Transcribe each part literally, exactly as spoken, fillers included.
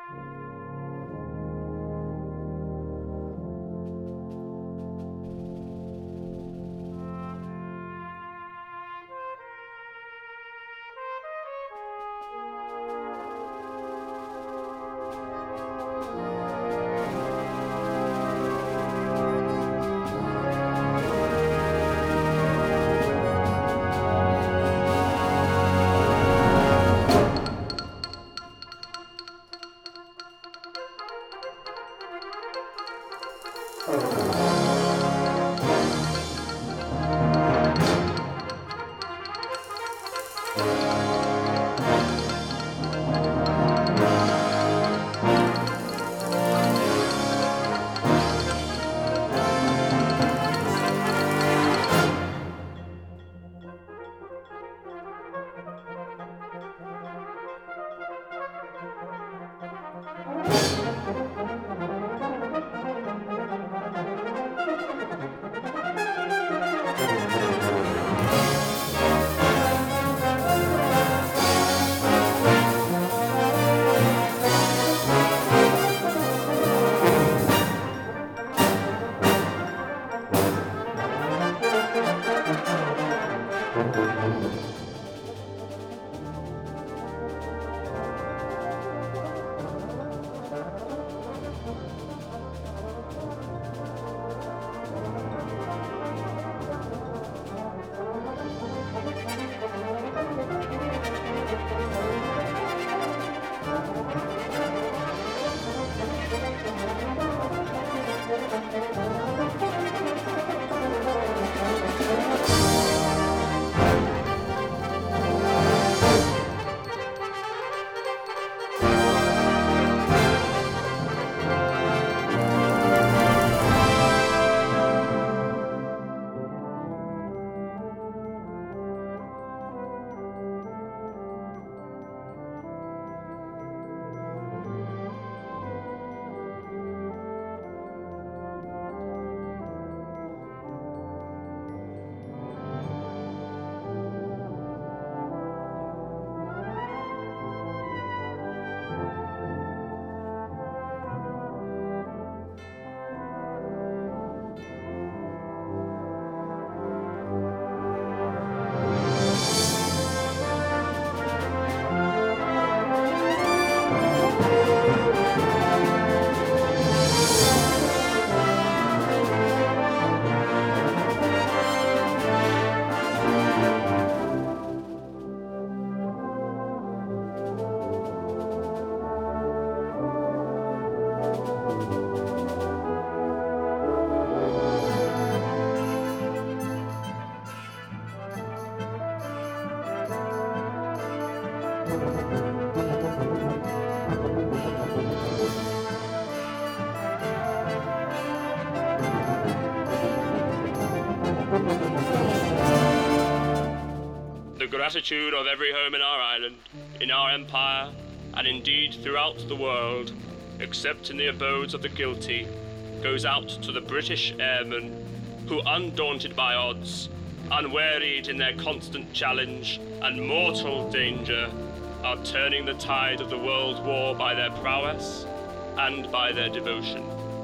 The gratitude of every home in our island, in our empire, and indeed throughout the world, except in the abodes of the guilty, goes out to the British airmen who, undaunted by odds, unwearied in their constant challenge and mortal danger, are turning the tide of the world war by their prowess and by their devotion.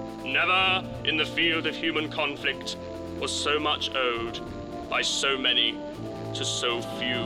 Never in the field of human conflict was so much owed by so many to so few.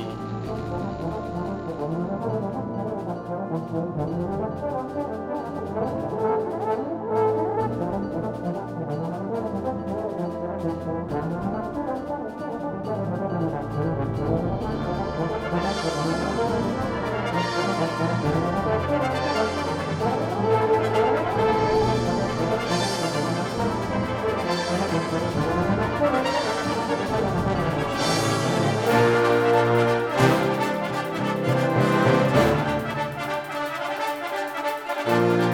Thank you.